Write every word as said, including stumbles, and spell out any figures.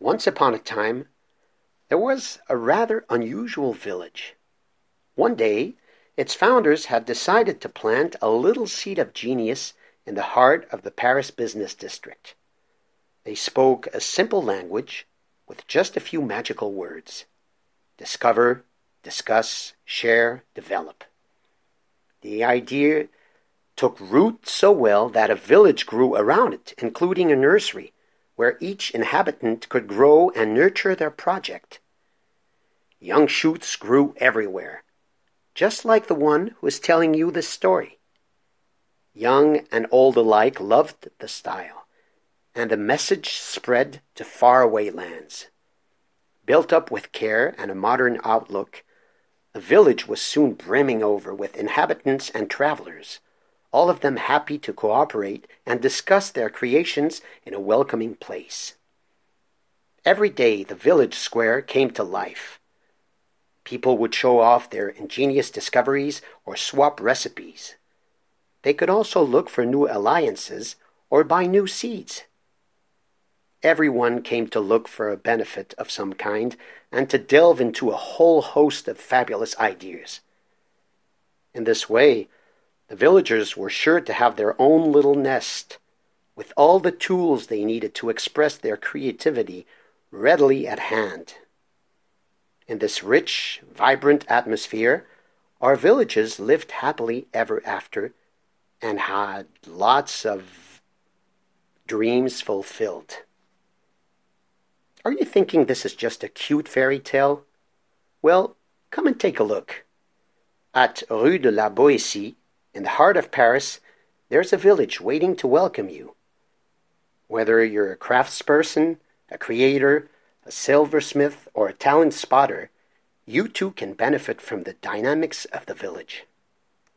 Once upon a time, there was a rather unusual village. One day, its founders had decided to plant a little seed of genius in the heart of the Paris business district. They spoke a simple language with just a few magical words. Discover, discuss, share, develop. The idea took root so well that a village grew around it, including a nursery, where each inhabitant could grow and nurture their project. Young shoots grew everywhere, just like the one who is telling you this story. Young and old alike loved the style, and the message spread to faraway lands. Built up with care and a modern outlook, the village was soon brimming over with inhabitants and travelers, all of them happy to cooperate and discuss their creations in a welcoming place. Every day the village square came to life. People would show off their ingenious discoveries or swap recipes. They could also look for new alliances or buy new seeds. Everyone came to look for a benefit of some kind and to delve into a whole host of fabulous ideas. In this way, the villagers were sure to have their own little nest, with all the tools they needed to express their creativity readily at hand. In this rich, vibrant atmosphere, our villages lived happily ever after and had lots of dreams fulfilled. Are you thinking this is just a cute fairy tale? Well, come and take a look. At Rue de la Boétie, in the heart of Paris, there's a village waiting to welcome you. Whether you're a craftsperson, a creator, a silversmith, or a talent spotter, you too can benefit from the dynamics of the village.